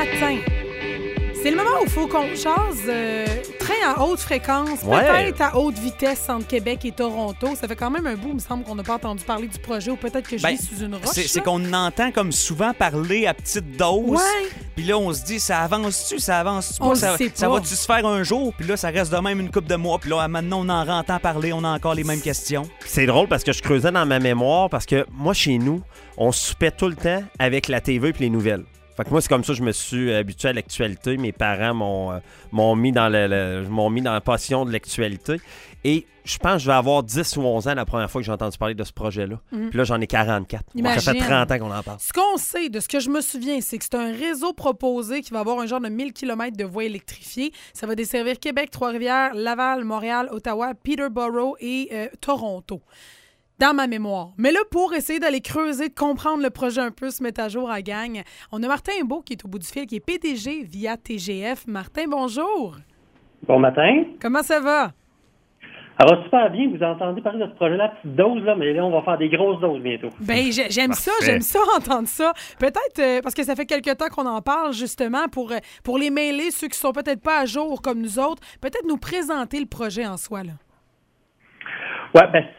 matin. C'est le moment où il faut qu'on jase train à haute fréquence, peut-être à haute vitesse entre Québec et Toronto. Ça fait quand même un bout, il me semble, qu'on n'a pas entendu parler du projet, ou peut-être que je vis sous une roche. C'est qu'on entend comme souvent parler à petite dose. Ouais. Puis là, on se dit, ça avance-tu, ça avance-tu On pas? le sait Ça pas. va-tu se faire un jour? Puis là, ça reste de même une couple de mois. Puis là, maintenant, on en entend parler, on a encore les mêmes questions. C'est drôle parce que je creusais dans ma mémoire parce que moi, chez nous, on soupait tout le temps avec la TV et les nouvelles. Fait que moi, c'est comme ça que je me suis habitué à l'actualité. Mes parents m'ont mis dans la passion de l'actualité. Et je pense que je vais avoir 10 ou 11 ans la première fois que j'ai entendu parler de ce projet-là. Puis là, j'en ai 44. Imagine. Ça fait 30 ans qu'on en parle. Ce qu'on sait, de ce que je me souviens, c'est que c'est un réseau proposé qui va avoir un genre de 1000 km de voies électrifiées. Ça va desservir Québec, Trois-Rivières, Laval, Montréal, Ottawa, Peterborough et Toronto. Dans ma mémoire. Mais là, pour essayer d'aller creuser, de comprendre le projet un peu, se mettre à jour à gang, on a Martin Beau qui est au bout du fil, qui est PDG via TGF. Martin, bonjour. Bon matin. Comment ça va? Ça va super bien. Vous entendez parler de ce projet-là, petite dose, là, mais là, on va faire des grosses doses bientôt. Ben, j'aime ça, entendre ça. Peut-être, parce que ça fait quelque temps qu'on en parle, justement, pour les mêler, ceux qui sont peut-être pas à jour comme nous autres, peut-être nous présenter le projet en soi, là. Oui,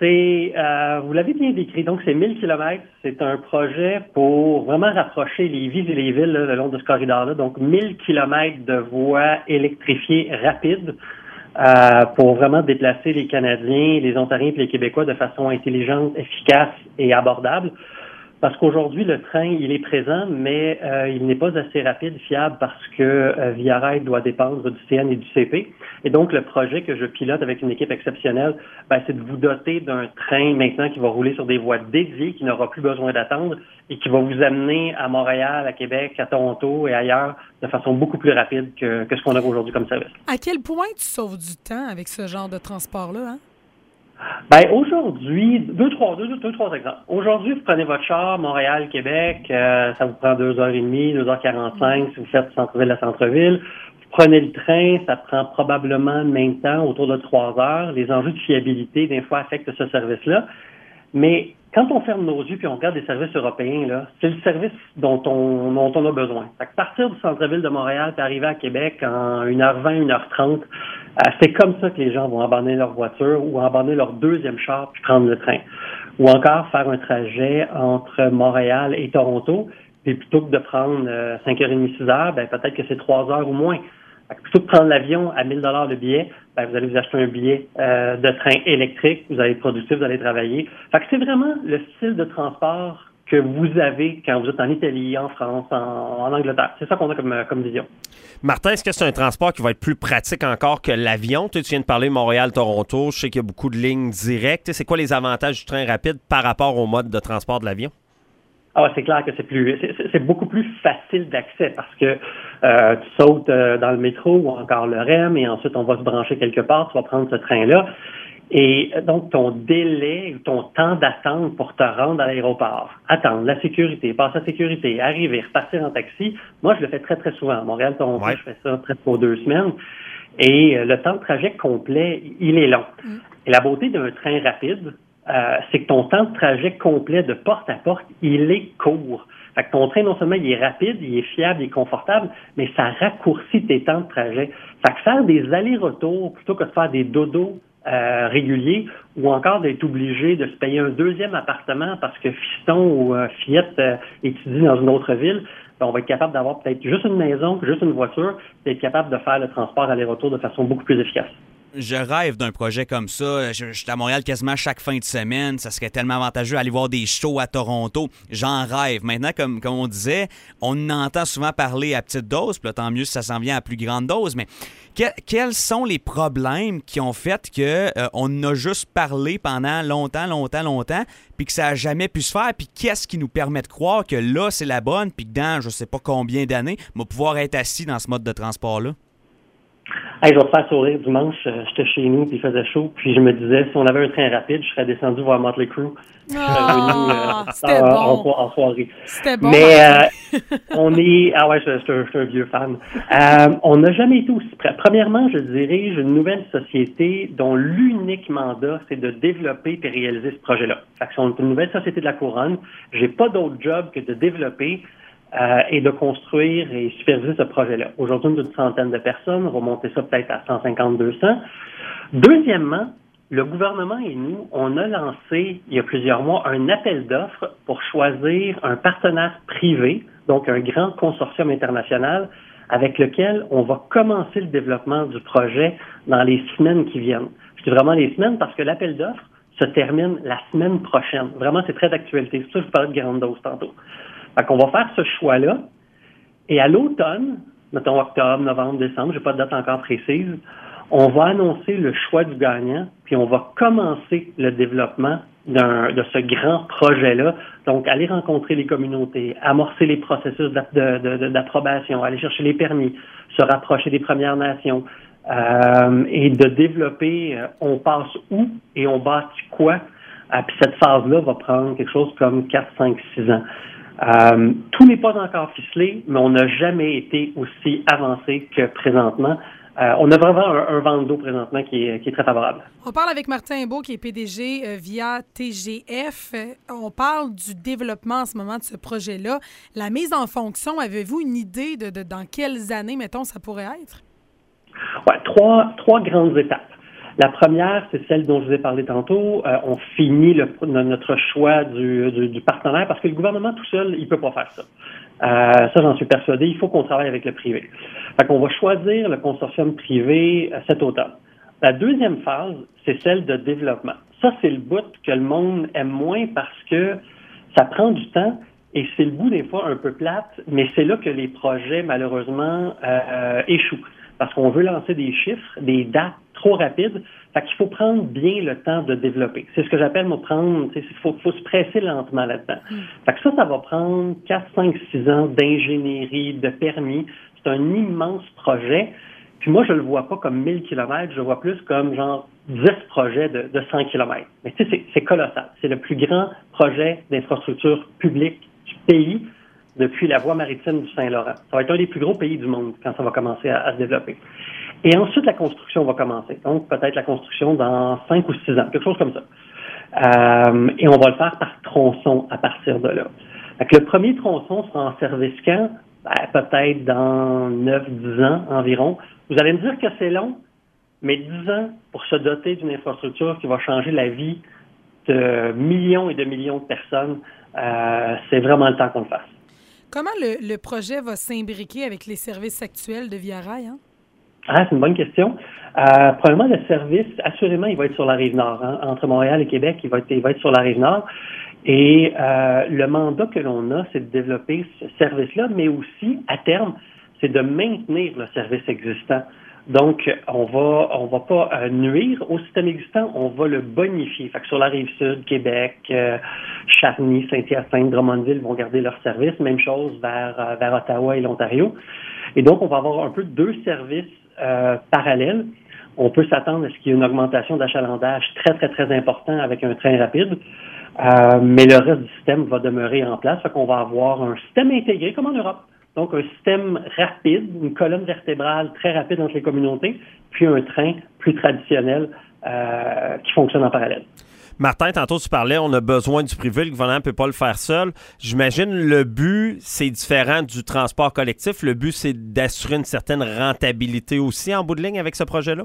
vous l'avez bien décrit, donc c'est 1000 km. C'est un projet pour vraiment rapprocher les villes et les villes là, le long de ce corridor-là. Donc 1000 km de voies électrifiées rapides pour vraiment déplacer les Canadiens, les Ontariens et les Québécois de façon intelligente, efficace et abordable. Parce qu'aujourd'hui, le train, il est présent, mais il n'est pas assez rapide, fiable, parce que Via Rail doit dépendre du CN et du CP. Et donc, le projet que je pilote avec une équipe exceptionnelle, c'est de vous doter d'un train maintenant qui va rouler sur des voies dédiées, qui n'aura plus besoin d'attendre et qui va vous amener à Montréal, à Québec, à Toronto et ailleurs de façon beaucoup plus rapide que ce qu'on a aujourd'hui comme service. À quel point tu sauves du temps avec ce genre de transport-là, hein? Aujourd'hui, deux, trois exemples. Aujourd'hui, vous prenez votre char, Montréal, Québec, ça vous prend 2h30, 2h45 si vous faites centre-ville à centre-ville. Vous prenez le train, ça prend probablement le même temps, autour de 3 heures. Les enjeux de fiabilité, des fois, affectent ce service-là. Mais quand on ferme nos yeux puis on regarde les services européens, là, c'est le service dont on a besoin. Fait que partir du centre-ville de Montréal puis arriver à Québec en 1h20, 1h30, c'est comme ça que les gens vont abandonner leur voiture ou abandonner leur deuxième char puis prendre le train. Ou encore faire un trajet entre Montréal et Toronto, puis plutôt que de prendre 5h30, 6h, peut-être que c'est 3 heures ou moins. Fait que plutôt que de prendre l'avion à 1000 $ le billet, vous allez vous acheter un billet de train électrique, vous allez être productif, vous allez travailler. Fait que c'est vraiment le style de transport que vous avez quand vous êtes en Italie, en France, en Angleterre. C'est ça qu'on a comme vision. Martin, est-ce que c'est un transport qui va être plus pratique encore que l'avion? Tu viens de parler Montréal-Toronto, je sais qu'il y a beaucoup de lignes directes. C'est quoi les avantages du train rapide par rapport au mode de transport de l'avion? C'est clair que c'est beaucoup plus facile d'accès parce que tu sautes dans le métro ou encore le REM et ensuite on va se brancher quelque part, tu vas prendre ce train-là. Et donc, ton délai, ton temps d'attente pour te rendre à l'aéroport, attendre la sécurité, passer la sécurité, arriver, repartir en taxi, moi, je le fais très, très souvent. À Montréal, Toronto, je fais ça presque aux 2 semaines. Et le temps de trajet complet, il est long. Et la beauté d'un train rapide, c'est que ton temps de trajet complet de porte à porte, il est court. Fait que ton train, non seulement il est rapide, il est fiable, il est confortable, mais ça raccourcit tes temps de trajet. Fait que faire des allers-retours plutôt que de faire des dodos réguliers ou encore d'être obligé de se payer un deuxième appartement parce que fiston ou fillette étudie dans une autre ville, on va être capable d'avoir peut-être juste une maison, juste une voiture, d'être capable de faire le transport aller-retour de façon beaucoup plus efficace. Je rêve d'un projet comme ça. Je suis à Montréal quasiment chaque fin de semaine. Ça serait tellement avantageux d'aller voir des shows à Toronto. J'en rêve. Maintenant, comme on disait, on entend souvent parler à petite dose, puis là, tant mieux si ça s'en vient à plus grande dose. Mais quels sont les problèmes qui ont fait qu'on en a juste parlé pendant longtemps, puis que ça n'a jamais pu se faire? Puis qu'est-ce qui nous permet de croire que là, c'est la bonne, puis que dans je sais pas combien d'années, on va pouvoir être assis dans ce mode de transport-là? Je vais te faire sourire. Dimanche, j'étais chez nous, puis il faisait chaud, puis je me disais, si on avait un train rapide, je serais descendu voir Motley Crue. C'était bon. En soirée. C'était bon. Mais on est... je suis un vieux fan. On n'a jamais été aussi près. Premièrement, je dirige une nouvelle société dont l'unique mandat, c'est de développer et réaliser ce projet-là. Fait que c'est une nouvelle société de la Couronne. J'ai pas d'autre job que de développer, et de construire et superviser ce projet-là. Aujourd'hui, on est une centaine de personnes. On va monter ça peut-être à 150-200. Deuxièmement, le gouvernement et nous, on a lancé, il y a plusieurs mois, un appel d'offres pour choisir un partenaire privé, donc un grand consortium international, avec lequel on va commencer le développement du projet dans les semaines qui viennent. Je dis vraiment les semaines parce que l'appel d'offres se termine la semaine prochaine. Vraiment, c'est très d'actualité. C'est pour ça que je vous parlais de grande dose tantôt. Fait qu'on va faire ce choix-là. Et à l'automne, mettons octobre, novembre, décembre, j'ai pas de date encore précise, on va annoncer le choix du gagnant, puis on va commencer le développement de ce grand projet-là. Donc, aller rencontrer les communautés, amorcer les processus d'approbation, aller chercher les permis, se rapprocher des Premières Nations, et de développer on passe où et on bâtit quoi. Puis cette phase-là va prendre quelque chose comme 4, 5, 6 ans. Tout n'est pas encore ficelé, mais on n'a jamais été aussi avancé que présentement. On a vraiment un vent d'eau présentement qui est très favorable. On parle avec Martin Imbeau, qui est PDG via TGF. On parle du développement en ce moment de ce projet-là. La mise en fonction, avez-vous une idée de dans quelles années, mettons, ça pourrait être? Oui, trois grandes étapes. La première, c'est celle dont je vous ai parlé tantôt. On finit notre choix du partenaire parce que le gouvernement tout seul, il peut pas faire ça. Ça, j'en suis persuadé. Il faut qu'on travaille avec le privé. Fait qu'on va choisir le consortium privé cet automne. La deuxième phase, c'est celle de développement. Ça, c'est le bout que le monde aime moins parce que ça prend du temps et c'est le bout des fois un peu plate, mais c'est là que les projets, malheureusement, échouent. Parce qu'on veut lancer des chiffres, des dates trop rapides. Fait qu'il faut prendre bien le temps de développer. C'est ce que j'appelle, il faut se presser lentement là-dedans. Fait que ça va prendre 4, 5, 6 ans d'ingénierie, de permis. C'est un immense projet. Puis moi, je le vois pas comme 1000 kilomètres, je le vois plus comme genre 10 projets de 100 kilomètres. Mais tu sais, c'est colossal. C'est le plus grand projet d'infrastructure publique du pays depuis la voie maritime du Saint-Laurent. Ça va être un des plus gros pays du monde quand ça va commencer à se développer. Et ensuite, la construction va commencer. Donc, peut-être la construction dans 5 ou 6 ans, quelque chose comme ça. Et on va le faire par tronçon à partir de là. Fait que le premier tronçon sera en service quand? Peut-être dans 9-10 ans environ. Vous allez me dire que c'est long, mais 10 ans pour se doter d'une infrastructure qui va changer la vie de millions et de millions de personnes, c'est vraiment le temps qu'on le fasse. Comment le projet va s'imbriquer avec les services actuels de Via Rail? Hein? C'est une bonne question. Probablement, le service, assurément, il va être sur la Rive-Nord. Hein. Entre Montréal et Québec, il va être sur la Rive-Nord. Et le mandat que l'on a, c'est de développer ce service-là, mais aussi, à terme, c'est de maintenir le service existant. Donc, on va pas nuire au système existant, on va le bonifier. Fait que sur la Rive-Sud, Québec, Charny, Saint-Hyacinthe, Drummondville vont garder leur service. Même chose vers Ottawa et l'Ontario. Et donc, on va avoir un peu 2 services parallèles. On peut s'attendre à ce qu'il y ait une augmentation d'achalandage très, très, très important avec un train rapide. Mais le reste du système va demeurer en place. Fait qu'on va avoir un système intégré comme en Europe. Donc, un système rapide, une colonne vertébrale très rapide entre les communautés, puis un train plus traditionnel qui fonctionne en parallèle. Martin, tantôt tu parlais, on a besoin du privé, le gouvernement ne peut pas le faire seul. J'imagine le but, c'est différent du transport collectif. Le but, c'est d'assurer une certaine rentabilité aussi en bout de ligne avec ce projet-là?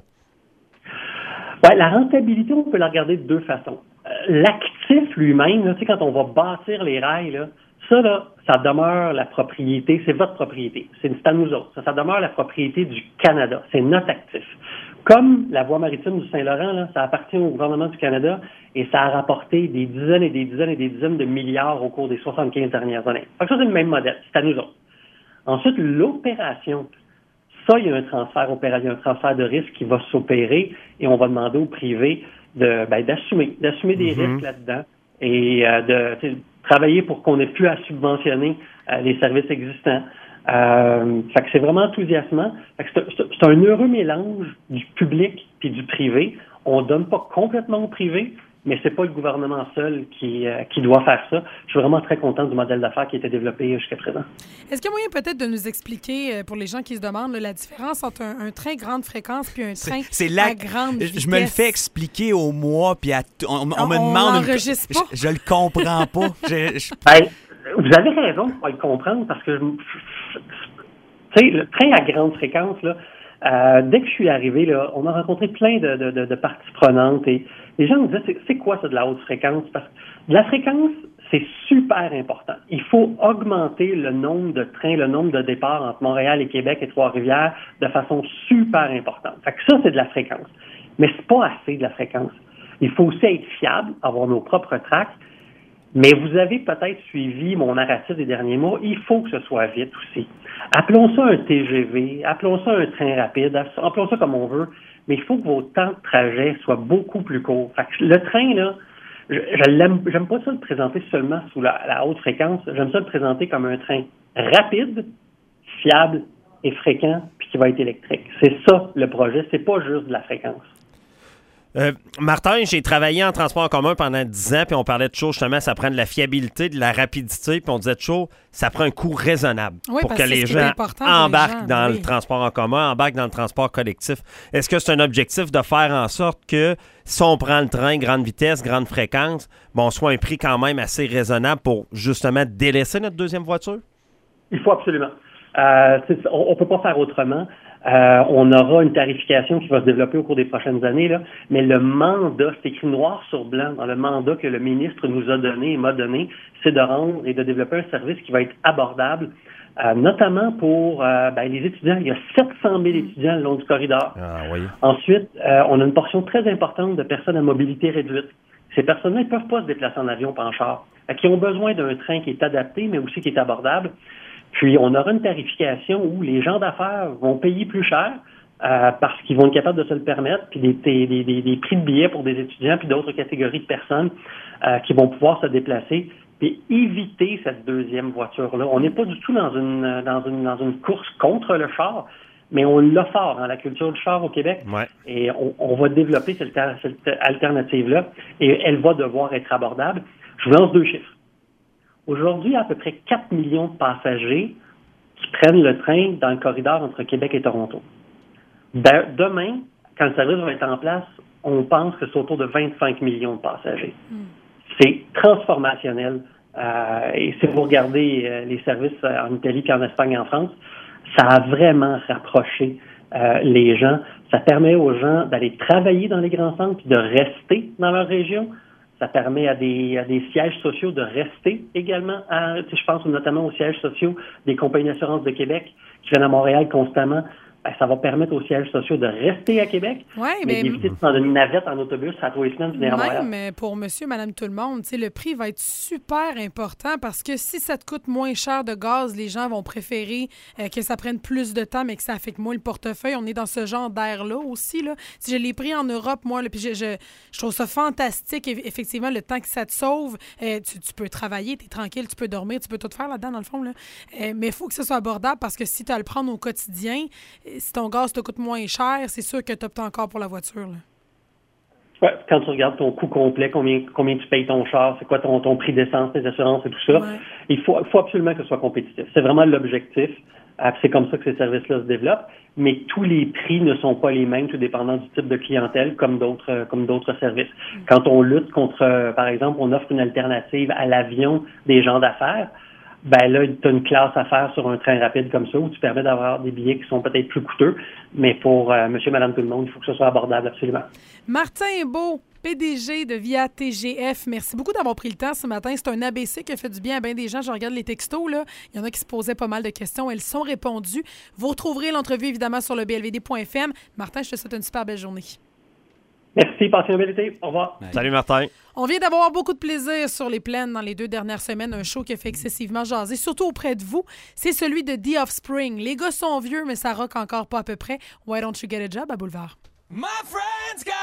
Oui, la rentabilité, on peut la regarder de 2 façons. L'actif lui-même, là, tu sais, quand on va bâtir les rails, là, ça demeure la propriété, c'est votre propriété. C'est à nous autres. Ça demeure la propriété du Canada. C'est notre actif. Comme la voie maritime du Saint-Laurent, là, ça appartient au gouvernement du Canada et ça a rapporté des dizaines et des dizaines et des dizaines de milliards au cours des 75 dernières années. Fait que ça, c'est le même modèle. C'est à nous autres. Ensuite, l'opération. Ça, il y a un transfert de risque qui va s'opérer et on va demander au privé d'assumer des risques là-dedans et de travailler pour qu'on n'ait plus à subventionner les services existants. Fait que c'est vraiment enthousiasmant. Fait que c'est un heureux mélange du public puis du privé. On donne pas complètement au privé, mais c'est pas le gouvernement seul qui doit faire ça. Je suis vraiment très content du modèle d'affaires qui a été développé jusqu'à présent. Est-ce qu'il y a moyen peut-être de nous expliquer, pour les gens qui se demandent, la différence entre un train grande fréquence puis un train à grande vitesse? Je me le fais expliquer au mois, puis on me demande... On n'enregistre pas. Je le comprends pas. vous avez raison de pas le comprendre parce que, tu sais, le train à grande fréquence, là, dès que je suis arrivé, là, on a rencontré plein de parties prenantes et les gens me disaient, c'est quoi ça de la haute fréquence? Parce que de la fréquence, c'est super important. Il faut augmenter le nombre de trains, le nombre de départs entre Montréal et Québec et Trois-Rivières de façon super importante. Fait que ça, c'est de la fréquence. Mais c'est pas assez de la fréquence. Il faut aussi être fiable, avoir nos propres tracks. Mais vous avez peut-être suivi mon narratif des derniers mois. Il faut que ce soit vite aussi. Appelons ça un TGV, appelons ça un train rapide, appelons ça comme on veut. Mais il faut que vos temps de trajet soient beaucoup plus courts. Fait que le train, là, j'aime pas ça le présenter seulement sous la haute fréquence. J'aime ça le présenter comme un train rapide, fiable et fréquent, puis qui va être électrique. C'est ça le projet. C'est pas juste de la fréquence. Martin, j'ai travaillé en transport en commun pendant 10 ans, puis on parlait de choses, justement, ça prend de la fiabilité, de la rapidité, puis on disait de choses, ça prend un coût raisonnable pour que les gens embarquent dans le transport en commun, embarquent dans le transport collectif. Est-ce que c'est un objectif de faire en sorte que si on prend le train grande vitesse, grande fréquence, on soit un prix quand même assez raisonnable pour justement délaisser notre deuxième voiture? Il faut absolument. On peut pas faire autrement. On aura une tarification qui va se développer au cours des prochaines années, là, mais le mandat, c'est écrit noir sur blanc dans le mandat que le ministre nous a donné et m'a donné, c'est de rendre et de développer un service qui va être abordable, notamment pour les étudiants. Il y a 700 000 étudiants le long du corridor. Ah, oui. Ensuite, on a une portion très importante de personnes à mobilité réduite. Ces personnes-là ne peuvent pas se déplacer en avion ou en char, qui ont besoin d'un train qui est adapté, mais aussi qui est abordable. Puis, on aura une tarification où les gens d'affaires vont payer plus cher parce qu'ils vont être capables de se le permettre, puis des prix de billets pour des étudiants puis d'autres catégories de personnes qui vont pouvoir se déplacer, puis éviter cette deuxième voiture-là. On n'est pas du tout dans une course contre le char, mais on l'a fort, la culture du char au Québec. Ouais. Et on va développer cette alternative-là, et elle va devoir être abordable. Je vous lance 2 chiffres. Aujourd'hui, il y a à peu près 4 millions de passagers qui prennent le train dans le corridor entre Québec et Toronto. Demain, quand le service va être en place, on pense que c'est autour de 25 millions de passagers. C'est transformationnel. Et si vous regardez les services en Italie et en Espagne et en France, ça a vraiment rapproché les gens. Ça permet aux gens d'aller travailler dans les grands centres et de rester dans leur région. Ça permet à des sièges sociaux de rester également. Je pense notamment aux sièges sociaux des compagnies d'assurance de Québec qui viennent à Montréal constamment. Ça va permettre aux sièges sociaux de rester à Québec, mais d'éviter de prendre une navette en autobus à 3 semaines venir à Montréal. Même pour monsieur, madame, tout le monde, le prix va être super important parce que si ça te coûte moins cher de gaz, les gens vont préférer que ça prenne plus de temps mais que ça affecte moins le portefeuille. On est dans ce genre d'air-là aussi. Là. Si je l'ai pris en Europe, moi, puis je trouve ça fantastique, effectivement, le temps que ça te sauve. Tu peux travailler, tu es tranquille, tu peux dormir, tu peux tout faire là-dedans, dans le fond. Là. Mais il faut que ce soit abordable parce que si tu as à le prendre au quotidien, si ton gaz te coûte moins cher, c'est sûr que tu optes encore pour la voiture. Là. Ouais, quand tu regardes ton coût complet, combien tu payes ton char, c'est quoi ton prix d'essence, tes assurances et tout ça, il faut absolument que ce soit compétitif. C'est vraiment l'objectif. C'est comme ça que ces services-là se développent. Mais tous les prix ne sont pas les mêmes, tout dépendant du type de clientèle, comme d'autres services. Quand on lutte contre, par exemple, on offre une alternative à l'avion des gens d'affaires, là, tu as une classe à faire sur un train rapide comme ça où tu permets d'avoir des billets qui sont peut-être plus coûteux, mais pour monsieur, madame, tout le monde, il faut que ce soit abordable absolument. Martin Beau, PDG de Via TGF, merci beaucoup d'avoir pris le temps ce matin. C'est un ABC qui a fait du bien à bien des gens. Je regarde les textos, là. Il y en a qui se posaient pas mal de questions. Elles sont répondues. Vous retrouverez l'entrevue, évidemment, sur le blvd.fm. Martin, je te souhaite une super belle journée. Merci, passez une belle été. Au revoir. Bye. Salut, Martin. On vient d'avoir beaucoup de plaisir sur les plaines dans les 2 dernières semaines. Un show qui a fait excessivement jaser, surtout auprès de vous. C'est celui de The Offspring. Les gars sont vieux, mais ça rock encore pas à peu près. Why don't you get a job à Boulevard? My friends got